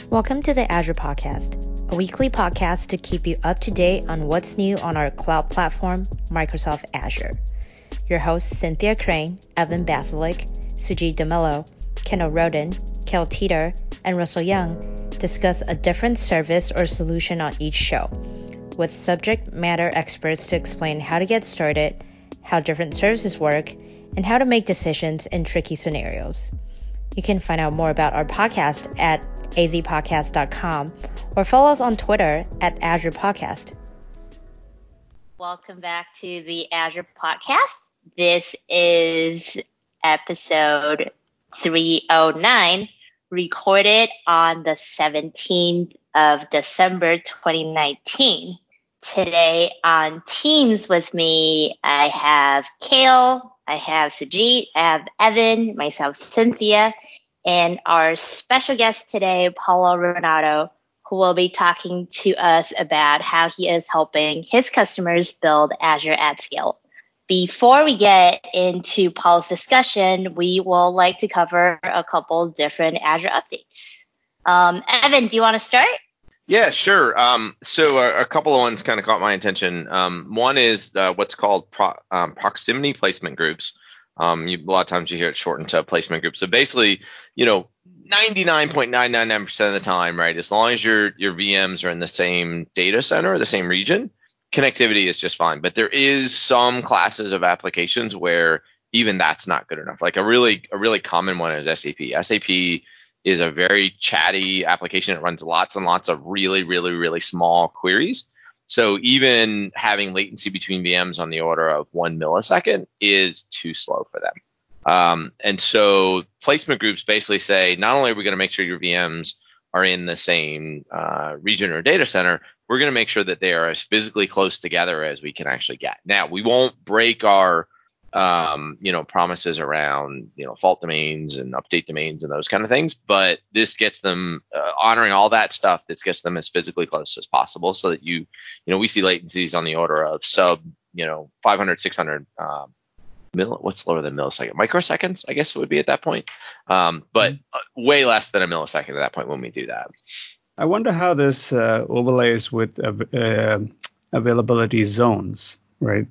Welcome to the Azure Podcast, a weekly podcast to keep you up to date on what's new on our cloud platform, Microsoft Azure. Your hosts Cynthia Crane, Evan Basilik, Sujit DeMello, Kendall Roden, Kel Teeter, and Russell Young discuss a different service or solution on each show, with subject matter experts to explain how to get started, how different services work, and how to make decisions in tricky scenarios. You can find out more about our podcast at azpodcast.com or follow us on Twitter at Azure Podcast. Welcome back to the Azure Podcast. This is episode 309, recorded on the 17th of December 2019. Today on Teams with me, I have Kale, I have Sujit, I have Evan, myself, Cynthia, and our special guest today, Paulo Renato, who will be talking to us about how he is helping his customers build Azure at scale. Before we get into Paul's discussion, we will like to cover a couple different Azure updates. Evan, do you want to start? Yeah, sure. So a couple of ones kind of caught my attention. One is what's called proximity placement groups. A lot of times you hear it shortened to placement groups. So basically, 99.999% of the time, right, as long as your VMs are in the same data center or the same region, connectivity is just fine. But there is some classes of applications where even that's not good enough. Like a really common one is SAP. SAP is a very chatty application. It runs lots and lots of really, really, really small queries. So even having latency between VMs on the order of 1 millisecond is too slow for them. And so placement groups basically say, not only are we going to make sure your VMs are in the same region or data center, we're going to make sure that they are as physically close together as we can actually get. Now, we won't break our promises around, fault domains and update domains and those kind of things. But this gets them honoring all that stuff. This gets them as physically close as possible so that we see latencies on the order of sub, 500, 600, what's lower than millisecond? Microseconds, I guess it would be at that point. But way less than a millisecond at that point when we do that. I wonder how this overlays with availability zones, right?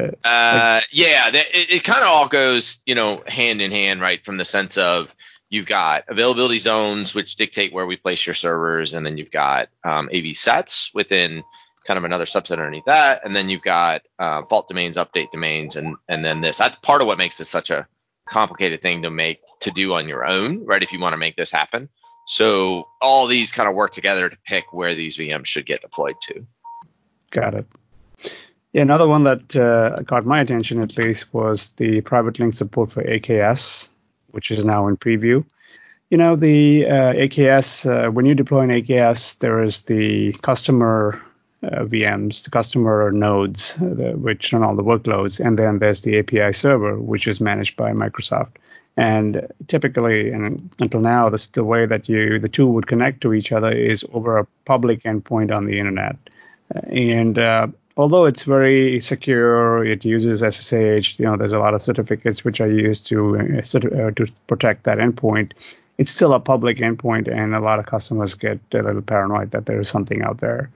It kind of all goes, hand in hand, right? From the sense of you've got availability zones, which dictate where we place your servers. And then you've got AV sets within kind of another subset underneath that. And then you've got fault domains, update domains, and then this. That's part of what makes this such a complicated thing to do on your own, right? If you want to make this happen. So all these kind of work together to pick where these VMs should get deployed to. Got it. Yeah, another one that caught my attention at least was the private link support for AKS, which is now in preview. The AKS, when you deploy an AKS, there is the customer VMs, the customer nodes, which run all the workloads, and then there's the API server, which is managed by Microsoft. And typically, and until now, the way that the two would connect to each other is over a public endpoint on the internet. And although it's very secure, it uses SSH. There's a lot of certificates which are used to protect that endpoint. It's still a public endpoint, and a lot of customers get a little paranoid that there is something out there.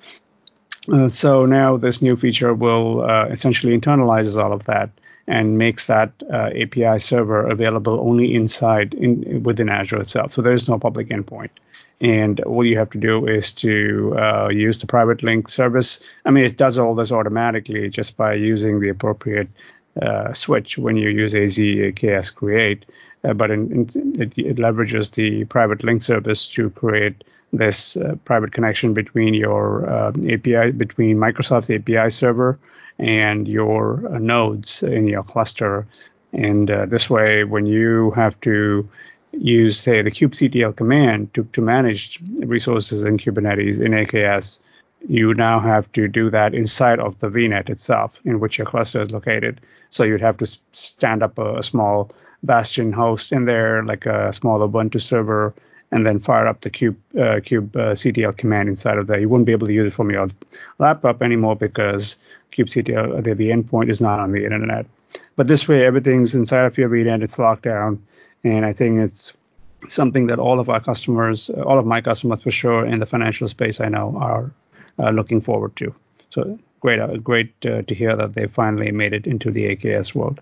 So now this new feature will essentially internalizes all of that and makes that API server available only within Azure itself. So there is no public endpoint. And all you have to do is to use the private link service. I mean, it does all this automatically just by using the appropriate switch when you use AKS create. But it leverages the private link service to create this private connection between your API, between Microsoft's API server and your nodes in your cluster. And this way, when you have to use, say, the kubectl command to manage resources in Kubernetes in AKS, you now have to do that inside of the VNet itself, in which your cluster is located. So you'd have to stand up a small Bastion host in there, like a small Ubuntu server, and then fire up the kubectl command inside of there. You wouldn't be able to use it from your laptop anymore because kubectl, the endpoint is not on the internet. But this way, everything's inside of your VNet. It's locked down. And I think it's something that all of our customers, all of my customers for sure in the financial space I know are looking forward to. So great to hear that they finally made it into the AKS world.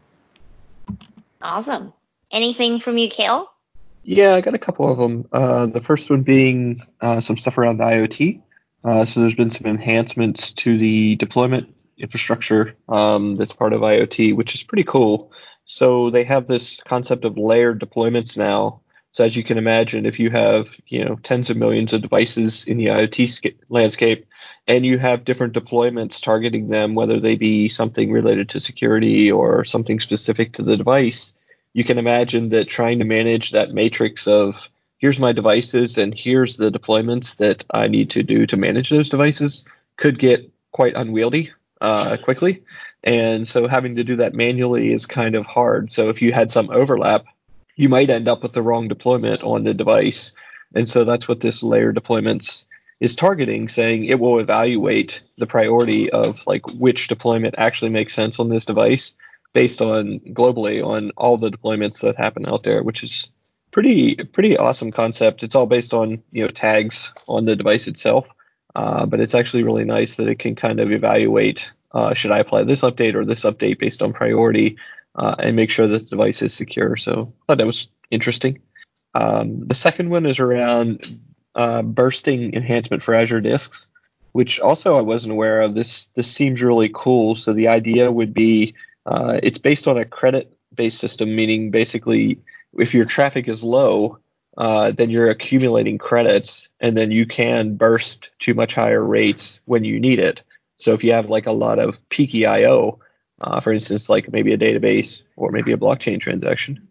Awesome. Anything from you, Kale? Yeah, I got a couple of them. The first one being some stuff around IoT. So there's been some enhancements to the deployment infrastructure that's part of IoT, which is pretty cool. So they have this concept of layered deployments now. So as you can imagine, if you have tens of millions of devices in the IoT landscape, and you have different deployments targeting them, whether they be something related to security or something specific to the device, you can imagine that trying to manage that matrix of here's my devices and here's the deployments that I need to do to manage those devices could get quite unwieldy quickly. And so having to do that manually is kind of hard. So if you had some overlap, you might end up with the wrong deployment on the device. And so that's what this layered deployments is targeting, saying it will evaluate the priority of like which deployment actually makes sense on this device based on globally on all the deployments that happen out there, which is pretty awesome concept. It's all based on tags on the device itself, but it's actually really nice that it can kind of evaluate should I apply this update or this update based on priority and make sure that the device is secure. So I thought that was interesting. The second one is around bursting enhancement for Azure disks, which also I wasn't aware of. This seems really cool. So the idea would be it's based on a credit-based system, meaning basically if your traffic is low, then you're accumulating credits, and then you can burst to much higher rates when you need it. So if you have like a lot of peaky I/O, for instance, like maybe a database or maybe a blockchain transaction,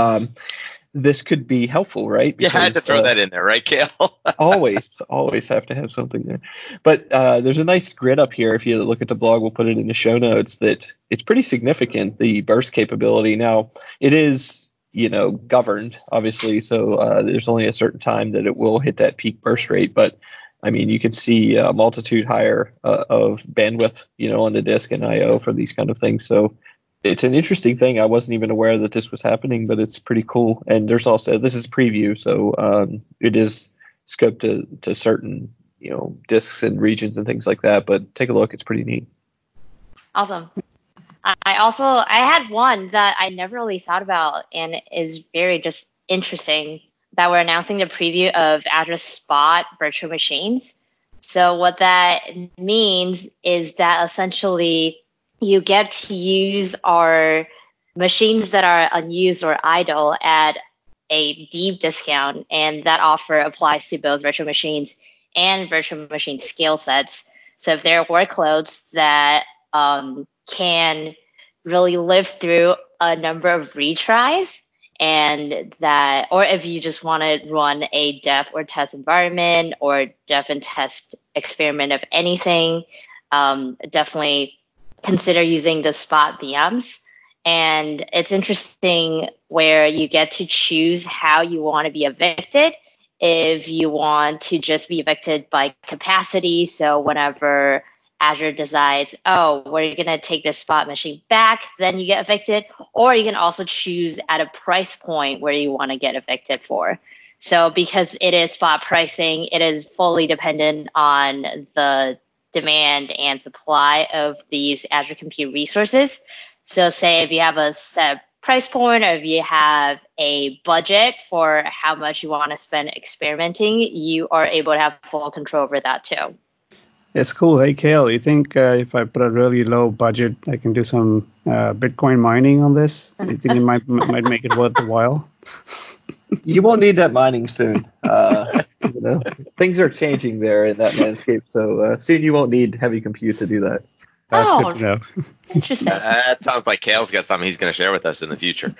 this could be helpful, right? Because, you had to throw that in there, right, Kale? always have to have something there. But there's a nice grid up here. If you look at the blog, we'll put it in the show notes, that it's pretty significant, the burst capability. Now, it is, governed, obviously. So there's only a certain time that it will hit that peak burst rate. But, I mean, you can see a multitude higher of bandwidth, on the disk and I/O for these kind of things. So it's an interesting thing. I wasn't even aware that this was happening, but it's pretty cool. And there's also, this is preview, so it is scoped to certain, disks and regions and things like that. But take a look; it's pretty neat. Awesome. I had one that I never really thought about and is very just interesting, that we're announcing the preview of Azure Spot virtual machines. So what that means is that essentially you get to use our machines that are unused or idle at a deep discount, and that offer applies to both virtual machines and virtual machine scale sets. So if there are workloads that can really live through a number of retries, and that, or if you just want to run a dev or test environment or dev and test experiment of anything, definitely consider using the Spot VMs. And it's interesting where you get to choose how you want to be evicted. If you want to just be evicted by capacity, so whenever Azure decides, oh, we're going to take this Spot machine back, then you get evicted. Or you can also choose at a price point where you want to get evicted for. So because it is Spot pricing, it is fully dependent on the demand and supply of these Azure Compute resources. So say if you have a set price point, or if you have a budget for how much you want to spend experimenting, you are able to have full control over that too. It's cool. Hey, Kale, you think if I put a really low budget, I can do some Bitcoin mining on this? You think it might make it worth the while? You won't need that mining soon. Things are changing there in that landscape, so soon you won't need heavy compute to do that. That's good to know. Interesting. That sounds like Kale's got something he's going to share with us in the future.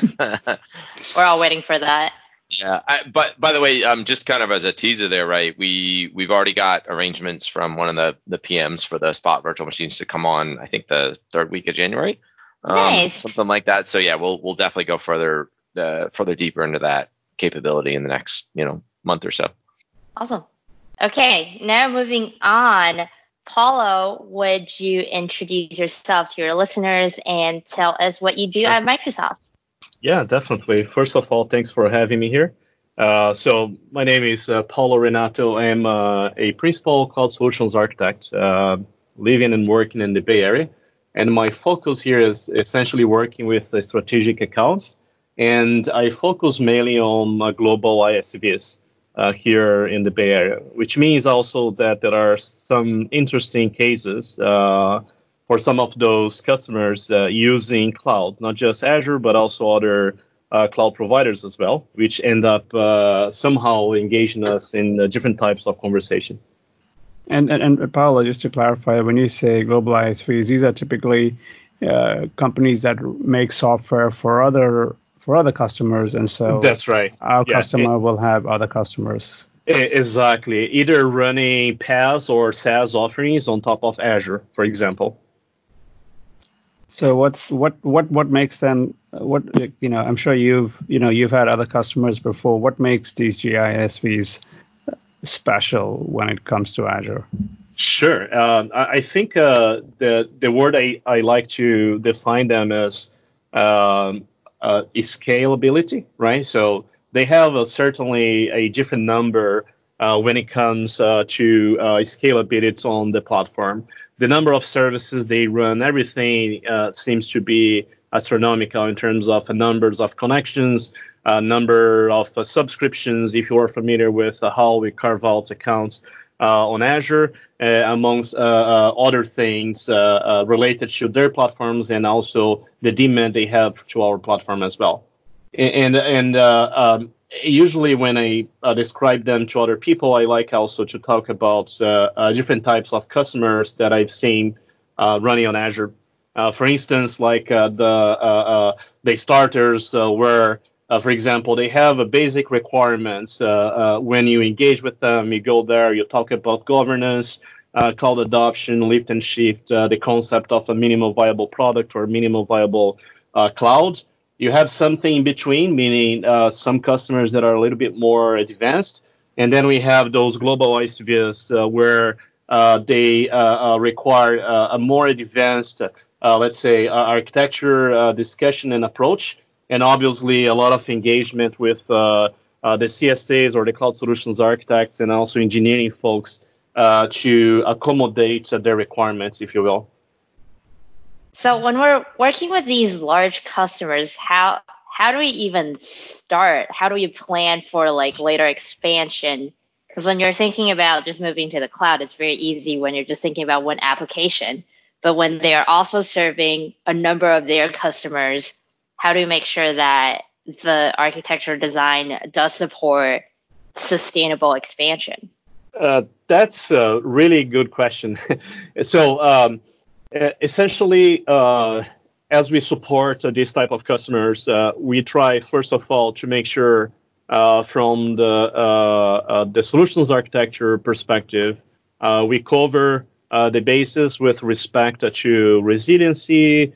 We're all waiting for that. Yeah, but by the way, just kind of as a teaser there, right? We've already got arrangements from one of the PMs for the Spot virtual machines to come on, I think the third week of January, nice. Something like that. So yeah, we'll definitely go further deeper into that capability in the next month or so. Awesome. Okay, now moving on. Paulo, would you introduce yourself to your listeners and tell us what you do at Microsoft? Yeah, definitely. First of all, thanks for having me here. So my name is Paulo Renato. I'm a principal cloud solutions architect, living and working in the Bay Area. And my focus here is essentially working with the strategic accounts. And I focus mainly on global ISVs here in the Bay Area, which means also that there are some interesting cases for some of those customers using cloud, not just Azure, but also other cloud providers as well, which end up somehow engaging us in different types of conversation. And Paolo, just to clarify, when you say global ISVs, these are typically companies that make software for other customers, and so that's right. Our customer will have other customers. Exactly, either running PaaS or SaaS offerings on top of Azure, for example. So what makes them? I'm sure you've had other customers before. What makes these GISVs special when it comes to Azure? Sure. I think the word I like to define them as scalability, right? So they have certainly a different number when it comes to scalability on the platform. The number of services they run, everything seems to be astronomical in terms of numbers of connections, number of subscriptions, if you are familiar with how we carve out accounts on Azure, amongst other things related to their platforms and also the demand they have to our platform as well. And usually when I describe them to other people, I like also to talk about different types of customers that I've seen running on Azure. For instance, like the starters where, for example, they have a basic requirements. When you engage with them, you go there, you talk about governance, cloud adoption, lift and shift, the concept of a minimal viable product or minimal viable cloud. You have something in between, meaning some customers that are a little bit more advanced. And then we have those global ISVs where they require a more advanced, let's say, architecture discussion and approach. And obviously, a lot of engagement with the CSAs or the cloud solutions architects and also engineering folks to accommodate their requirements, if you will. So when we're working with these large customers, how do we even start? How do we plan for like later expansion? Because when you're thinking about just moving to the cloud, it's very easy when you're just thinking about one application. But when they are also serving a number of their customers, how do we make sure that the architecture design does support sustainable expansion? That's a really good question. So essentially, as we support this type of customers, we try, first of all, to make sure from the solutions architecture perspective, we cover the basis with respect to resiliency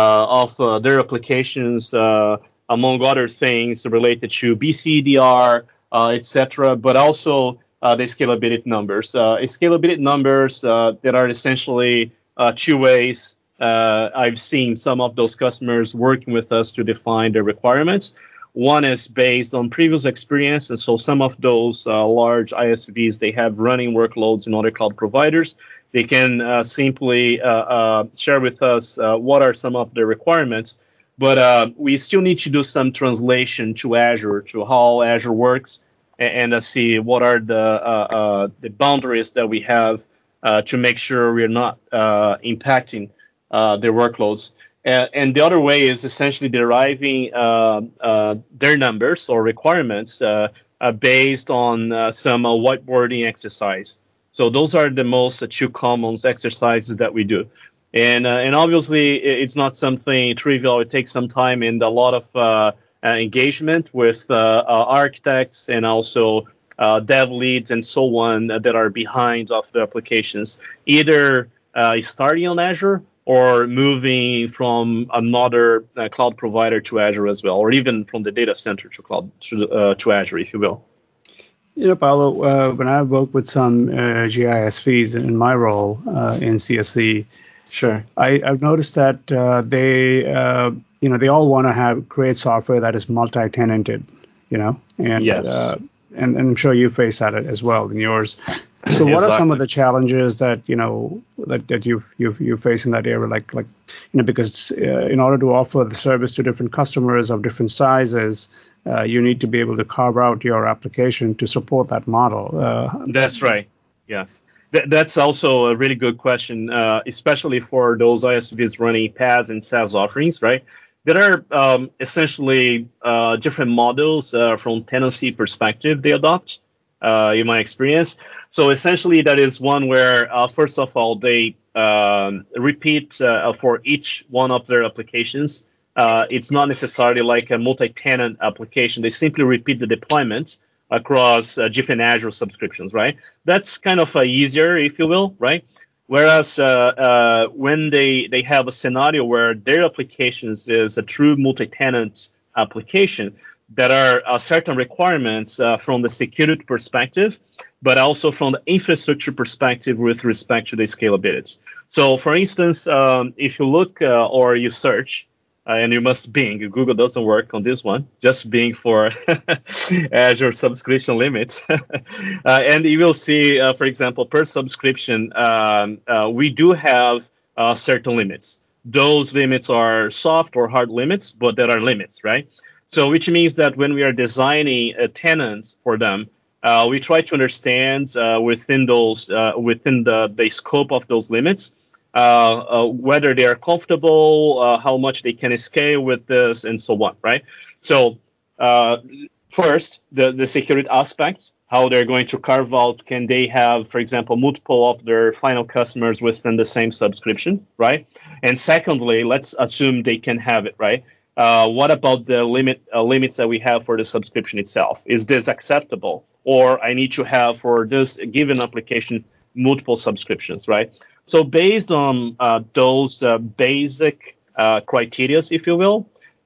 of their applications, among other things related to BCDR, etc., but also the scalability numbers. Scalability numbers that are essentially two ways. I've seen some of those customers working with us to define their requirements. One is based on previous experience, and so some of those large ISVs, they have running workloads in other cloud providers. They can simply share with us what are some of the requirements, but we still need to do some translation to Azure, to how Azure works, and see what are the boundaries that we have to make sure we're not impacting their workloads. And the other way is essentially deriving their numbers or requirements based on some whiteboarding exercise. So those are the most two common exercises that we do. And obviously, it's not something trivial. It takes some time and a lot of engagement with architects and also dev leads and so on that are behind of the applications, either starting on Azure or moving from another cloud provider to Azure as well, or even from the data center to cloud to Azure, if you will. You know, Paolo, when I work with some GISVs in my role in CSE, sure, I've noticed that they all want to create software that is multi-tenanted. and Yes. and I'm sure you face that as well in yours. So what are some of the challenges that that you face in that area, like because in order to offer the service to different customers of different sizes, you need to be able to carve out your application to support that model. That's right. Yeah. That's also a really good question, especially for those ISVs running PaaS and SaaS offerings, right? There are essentially different models from tenancy perspective they adopt, in my experience. So essentially, that is one where, first of all, they repeat for each one of their applications. It's not necessarily like a multi-tenant application. They simply repeat the deployment across different Azure subscriptions, right? That's kind of easier, if you will, right? Whereas when they have a scenario where their applications is a true multi-tenant application, there are certain requirements from the security perspective, but also from the infrastructure perspective with respect to the scalability. So, for instance, if you look or you search, and you must Bing. Google doesn't work on this one. Just Bing for Azure subscription limits. And you will see, for example, per subscription, we do have certain limits. Those limits are soft or hard limits, but there are limits, right? So which means that when we are designing a tenant for them, we try to understand within the scope of those limits, whether they are comfortable, how much they can scale with this, and so on, right? So first, the security aspect, how they're going to carve out, can they have, for example, multiple of their final customers within the same subscription, right? And secondly, let's assume they can have it, right? What about the limits that we have for the subscription itself? Is this acceptable? Or I need to have for this given application multiple subscriptions, right? So based on those basic criteria, if you will,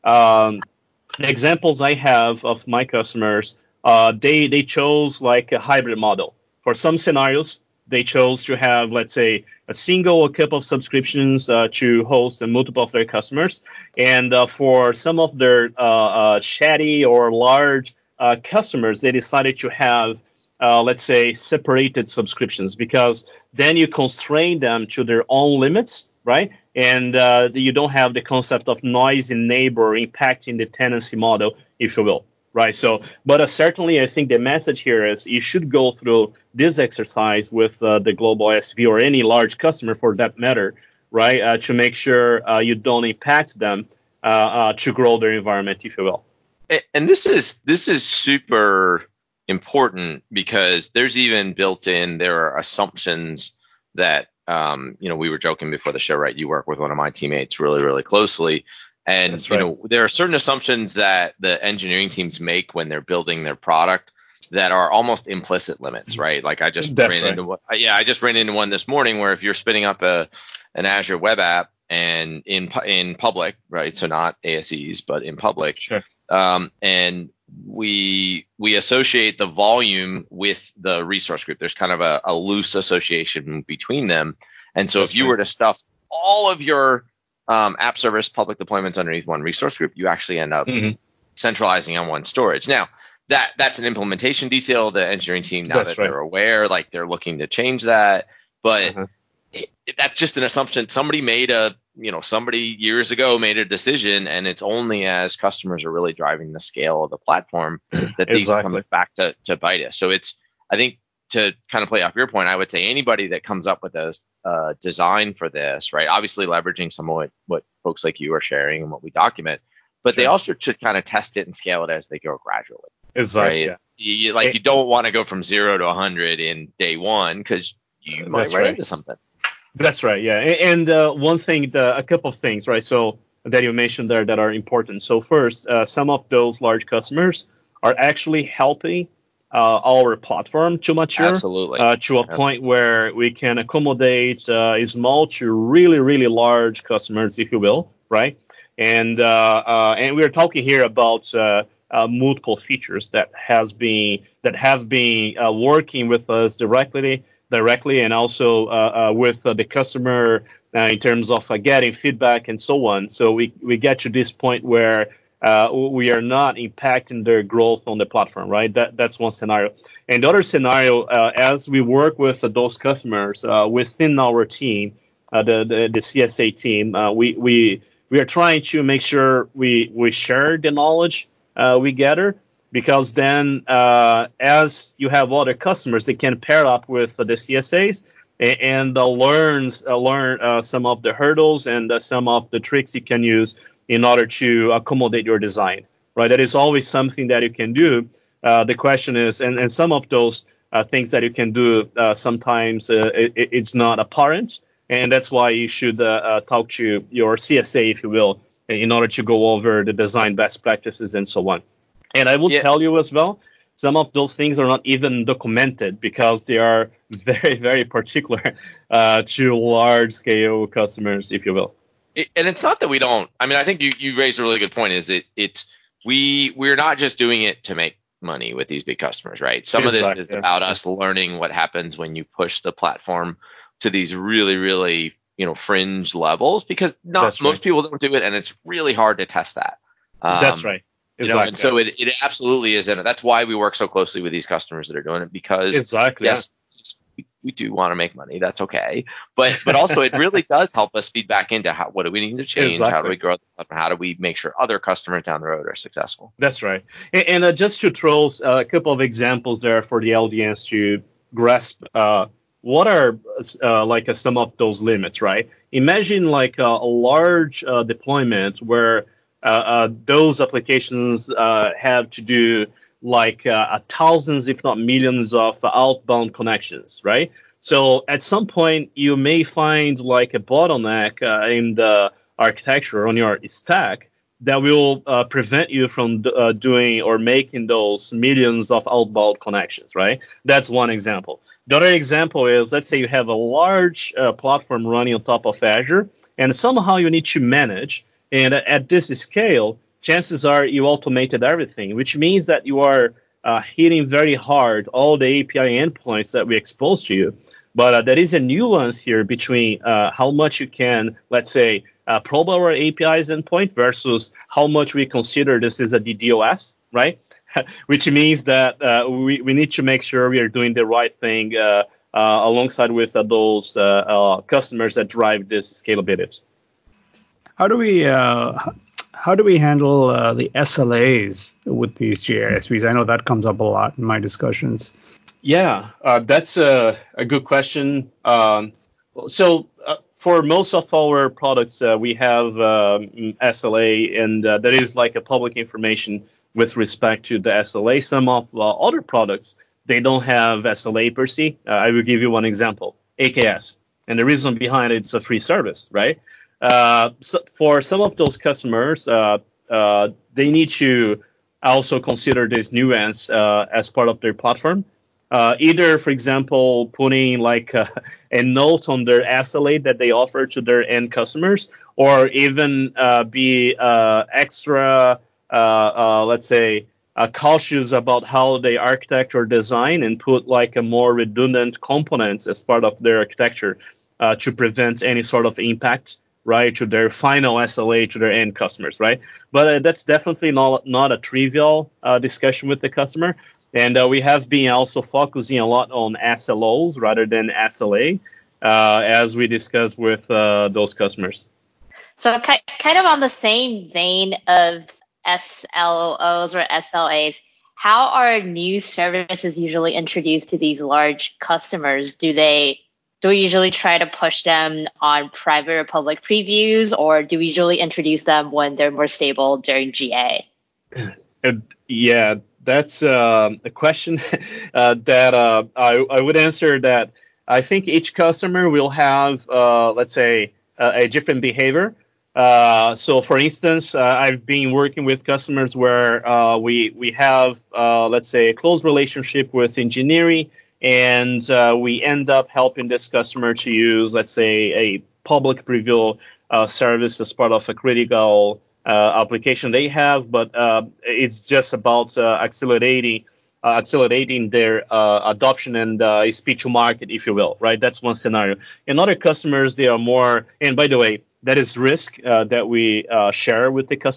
the examples I have of my customers, they chose like a hybrid model. For some scenarios, they chose to have, let's say, a single or couple of subscriptions to host and multiple of their customers. And for some of their chatty or large customers, they decided to have, let's say, separated subscriptions, because then you constrain them to their own limits, right? And you don't have the concept of noisy neighbor impacting the tenancy model, if you will, right? So, but certainly, I think the message here is you should go through this exercise with the global ISV or any large customer for that matter, right? To make sure you don't impact them to grow their environment, if you will. And this is super important, because there's even built in, there are assumptions that we were joking before the show, right? You work with one of my teammates really, really closely. And That's right. There are certain assumptions that the engineering teams make when they're building their product that are almost implicit limits, right? Like I just ran into one this morning where if you're spinning up an Azure web app and in public, right? So not ASEs, but in public. Sure. And we associate the volume with the resource group. There's kind of a loose association between them. And so if you were to stuff all of your app service public deployments underneath one resource group, you actually end up centralizing on one storage. Now, that's an implementation detail. The engineering team, now that they're aware, like they're looking to change that. But that's just an assumption. Somebody years ago made a decision, and it's only as customers are really driving the scale of the platform that these come back to bite us. So I think, to kind of play off your point, I would say anybody that comes up with a design for this, right? Obviously leveraging some of what folks like you are sharing and what we document, but they also should kind of test it and scale it as they go gradually. Exactly. Right? Yeah. You don't want to go from 0 to 100 in day one, because you might run into something. That's right. Yeah. And one thing, a couple of things, right? So that you mentioned there that are important. So first, some of those large customers are actually helping our platform to mature. Absolutely. To a point where we can accommodate small to really, really large customers, if you will, right? And we're talking here about multiple features that have been working with us directly, and also with the customer in terms of getting feedback and so on. So we get to this point where we are not impacting their growth on the platform, right? That's one scenario. And the other scenario, as we work with those customers within our team, the CSA team, we are trying to make sure we share the knowledge we gather, because then as you have other customers, they can pair up with the CSAs and learn some of the hurdles and some of the tricks you can use in order to accommodate your design, right? That is always something that you can do. The question is, and some of those things that you can do, sometimes it's not apparent, and that's why you should talk to your CSA, if you will, in order to go over the design best practices and so on. And I will tell you as well, some of those things are not even documented because they are very, very particular to large-scale customers, if you will. And it's not that we don't. I mean, I think you raised a really good point. Is we're not just doing it to make money with these big customers, right? Some of this is about us learning what happens when you push the platform to these really, really fringe levels, because most people don't do it, and it's really hard to test that. That's right. Exactly. And so it absolutely is, and that's why we work so closely with these customers that are doing it, because yes, we do want to make money. That's okay, but also it really does help us feed back into what do we need to change, how do we grow, how do we make sure other customers down the road are successful. That's right. And just to throw a couple of examples there for the audience to grasp what are some of those limits, right? Imagine like a large deployment where those applications have to do like thousands, if not millions, of outbound connections, right? So at some point, you may find like a bottleneck in the architecture on your stack that will prevent you from doing or making those millions of outbound connections, right? That's one example. The other example is, let's say you have a large platform running on top of Azure, and somehow you need to manage. And at this scale, chances are you automated everything, which means that you are hitting very hard all the API endpoints that we expose to you. But there is a nuance here between how much you can, let's say, probe our APIs endpoint versus how much we consider this is a DDoS, right? Which means that we need to make sure we are doing the right thing alongside with those customers that drive this scalability. How do we handle the SLAs with these GISVs? I know that comes up a lot in my discussions. Yeah, that's a good question. So for most of our products, we have SLA, and there is like a public information with respect to the SLA. Some of other products, they don't have SLA per se. I will give you one example, AKS. And the reason behind it, it's a free service, right? So for some of those customers, they need to also consider this nuance as part of their platform. Either, for example, putting like a note on their SLA that they offer to their end customers, or even be extra, let's say, cautious about how they architect or design and put like a more redundant components as part of their architecture to prevent any sort of impact, right, to their final SLA to their end customers, right? But that's definitely not a trivial discussion with the customer. And we have been also focusing a lot on SLOs rather than SLA, as we discussed with those customers. So kind of on the same vein of SLOs or SLAs, how are new services usually introduced to these large customers? Do we usually try to push them on private or public previews, or do we usually introduce them when they're more stable during GA? Yeah, that's a question that I would answer that I think each customer will have, let's say, a different behavior. So, for instance, I've been working with customers where we have, let's say, a close relationship with engineering, and we end up helping this customer to use, let's say, a public preview service as part of a critical application they have, but it's just about accelerating their adoption and speed to market, if you will, right? That's one scenario. In other customers, they are more, and by the way, that is risk that we share with the customer,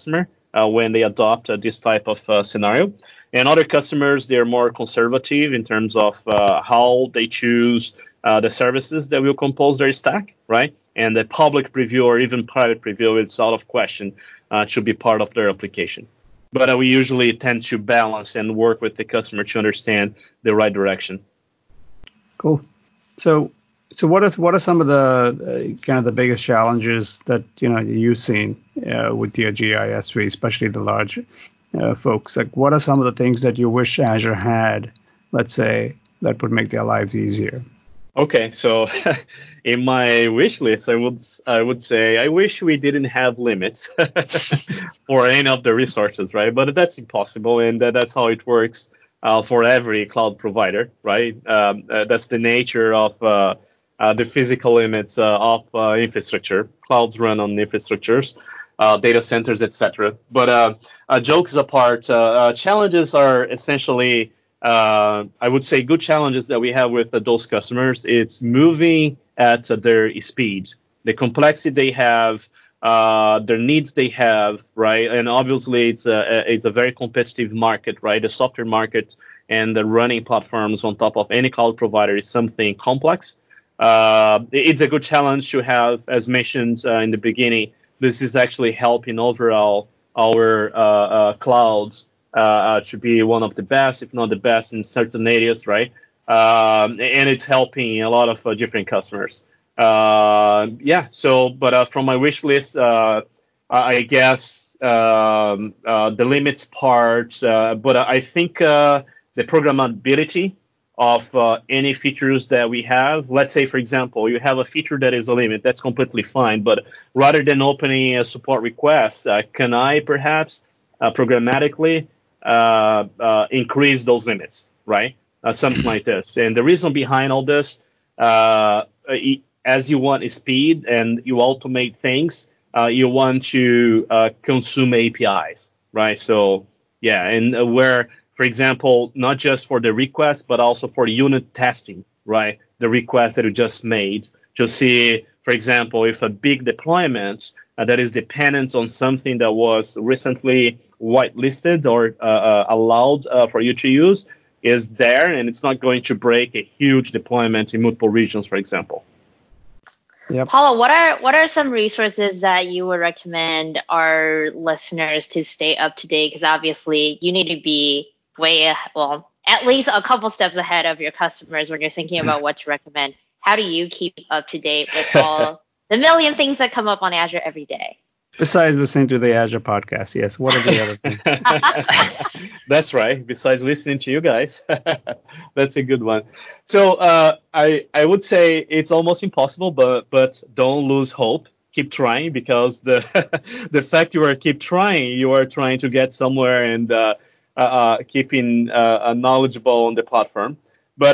when they adopt this type of scenario. And other customers, they're more conservative in terms of how they choose the services that will compose their stack, right? And the public preview or even private preview, it's out of question, should be part of their application. But we usually tend to balance and work with the customer to understand the right direction. Cool. So what are some of the kind of the biggest challenges that you've seen with your GIS3, especially the large folks? Like, what are some of the things that you wish Azure had, let's say, that would make their lives easier? Okay, so in my wish list, I would say I wish we didn't have limits for any of the resources, right? But that's impossible, and that's how it works for every cloud provider, right? That's the nature of the physical limits of infrastructure. Clouds run on infrastructures, data centers, etc. But jokes apart, challenges are essentially, I would say, good challenges that we have with those customers. It's moving at their speed, the complexity they have, their needs they have, right? And obviously, it's a very competitive market, right? The software market and the running platforms on top of any cloud provider is something complex. It's a good challenge to have, as mentioned in the beginning. This is actually helping overall our clouds to be one of the best, if not the best, in certain areas, right? And it's helping a lot of different customers. But from my wish list, I guess the limits part, but I think the programmability of any features that we have. Let's say, for example, you have a feature that is a limit. That's completely fine. But rather than opening a support request, can I perhaps programmatically increase those limits, right? Something like this. And the reason behind all this, as you want speed and you automate things, you want to consume APIs, right? So, yeah, and where, for example, not just for the request, but also for unit testing, right? The request that you just made to see, for example, if a big deployment that is dependent on something that was recently whitelisted or allowed for you to use is there, and it's not going to break a huge deployment in multiple regions, for example. Yep. Paulo, what are some resources that you would recommend our listeners to stay up to date? Because obviously you need to be at least a couple steps ahead of your customers when you're thinking about what to recommend. How do you keep up to date with all the million things that come up on Azure every day? Besides listening to the Azure podcast, yes. What are the other things? That's right. Besides listening to you guys, that's a good one. So I would say it's almost impossible, but don't lose hope. Keep trying, because the fact you keep trying, you are trying to get somewhere and keeping knowledgeable on the platform. But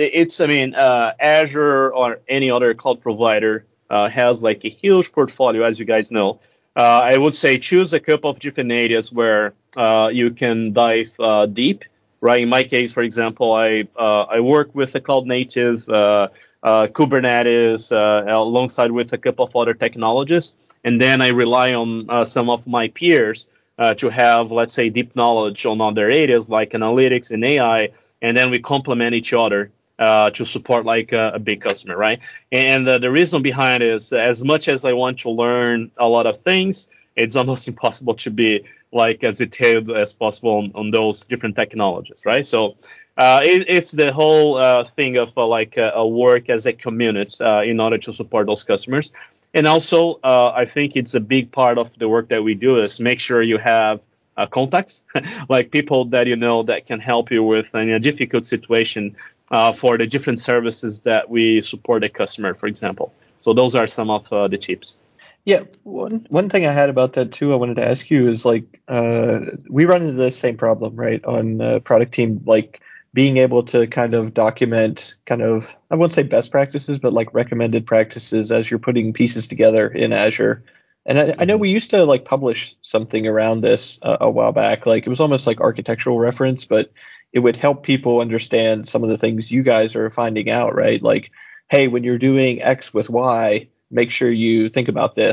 Azure or any other cloud provider has like a huge portfolio, as you guys know. I would say choose a couple of different areas where you can dive deep, right? In my case, for example, I work with a cloud native Kubernetes alongside with a couple of other technologies, and then I rely on some of my peers to have, let's say, deep knowledge on other areas like analytics and AI, and then we complement each other to support like a big customer, right? And the reason behind is, as much as I want to learn a lot of things, it's almost impossible to be like as detailed as possible on those different technologies, right? So it's the whole thing of a work as a community in order to support those customers. And also, I think it's a big part of the work that we do is make sure you have contacts, like people that you know that can help you with in a difficult situation for the different services that we support a customer, for example. So those are some of the tips. Yeah, one thing I had about that too, I wanted to ask you is we run into the same problem, right, on product team, like being able to kind of document I won't say best practices, but like recommended practices as you're putting pieces together in Azure. And I know we used to publish something around this a while back. Like it was almost like architectural reference, but it would help people understand some of the things you guys are finding out, right? Like, hey, when you're doing X with Y, make sure you think about this.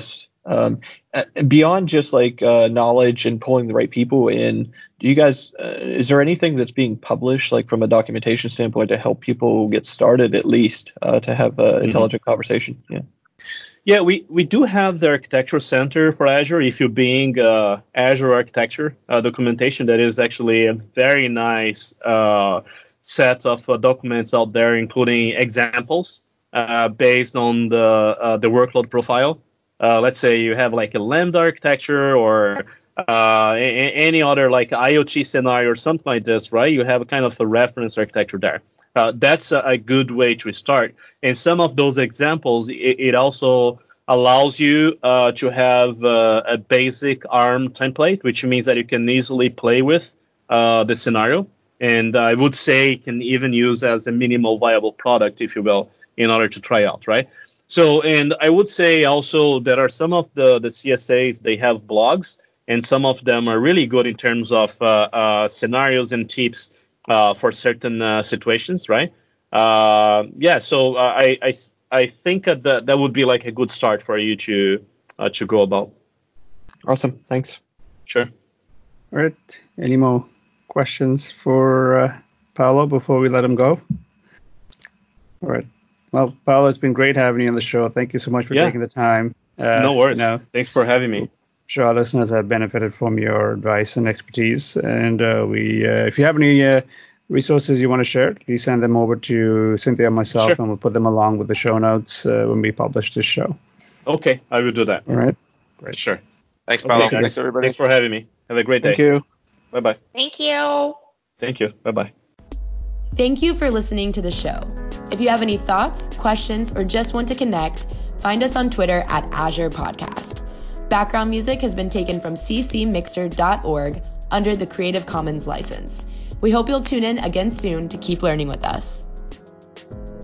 Beyond just like knowledge and pulling the right people in, do you guys is there anything that's being published like from a documentation standpoint to help people get started at least to have an intelligent conversation? Yeah, we do have the Architecture Center for Azure. If you're being Azure architecture documentation, that is actually a very nice set of documents out there, including examples based on the workload profile. Let's say you have like a Lambda architecture or any other like IoT scenario or something like this, right? You have a kind of a reference architecture there. That's a good way to start. And some of those examples, it also allows you to have a basic ARM template, which means that you can easily play with the scenario. And I would say you can even use as a minimal viable product, if you will, in order to try out, right? So, and I would say also there are some of the CSAs, they have blogs, and some of them are really good in terms of scenarios and tips for certain situations, right? So I think that would be like a good start for you to go about. Awesome, thanks. Sure. All right. Any more questions for Paolo before we let him go? All right. Well, Paolo, it's been great having you on the show. Thank you so much for taking the time. No worries. Thanks for having me. I'm sure our listeners have benefited from your advice and expertise. And if you have any resources you want to share, please send them over to Cynthia and myself, and we'll put them along with the show notes when we publish this show. Okay, I will do that. All right. Great. Sure. Thanks, Paolo. Okay, thanks, everybody. Thanks for having me. Have a great day. Thank you. Bye-bye. Thank you. Thank you. Bye-bye. Thank you for listening to the show. If you have any thoughts, questions, or just want to connect, find us on Twitter at Azure Podcast. Background music has been taken from ccmixer.org under the Creative Commons license. We hope you'll tune in again soon to keep learning with us.